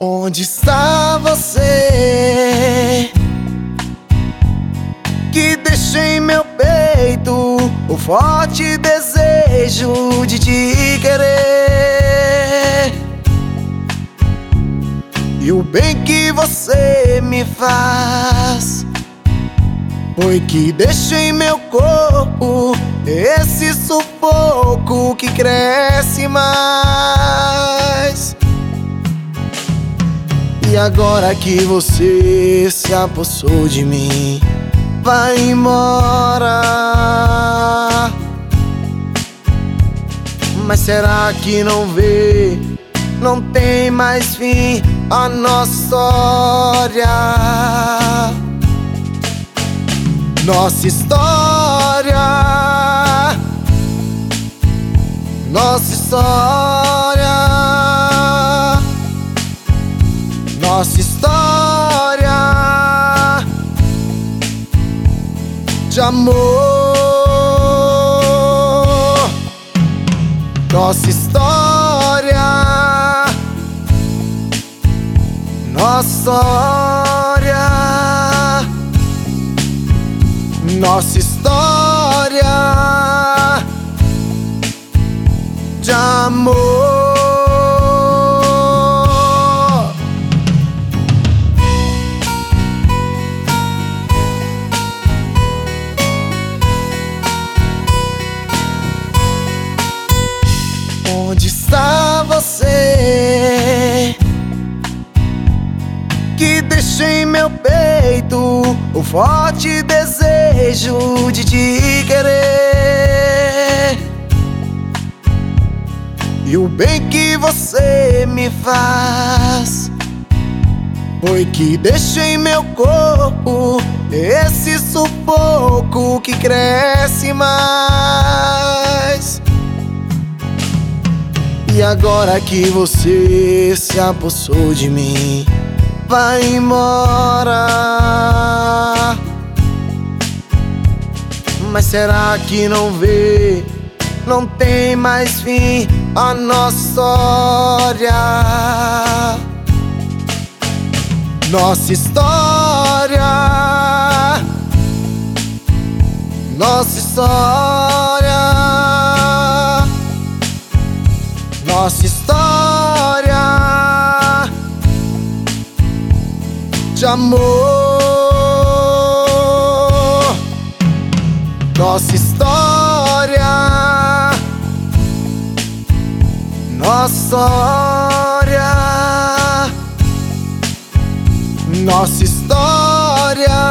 Onde está você que deixa em meu peito o forte desejo de te querer? E o bem que você me faz foi que deixa em meu corpo esse sufoco que cresce mais. E agora que você se apossou de mim, vai embora. Mas será que não vê? Não tem mais fim a nossa história. Nossa história. Nossa história. Nossa história de amor. Nossa história. Nossa história. Nossa história de amor. Onde está você que deixa em meu peito o forte desejo de te querer? E o bem que você me faz foi que deixa em meu corpo esse sufoco que cresce mais. E agora que você se apossou de mim, vai embora. Mas será que não vê? Não tem mais fim a nossa história. Nossa história. Nossa história. Nossa história de amor. Nossa história. Nossa história. Nossa história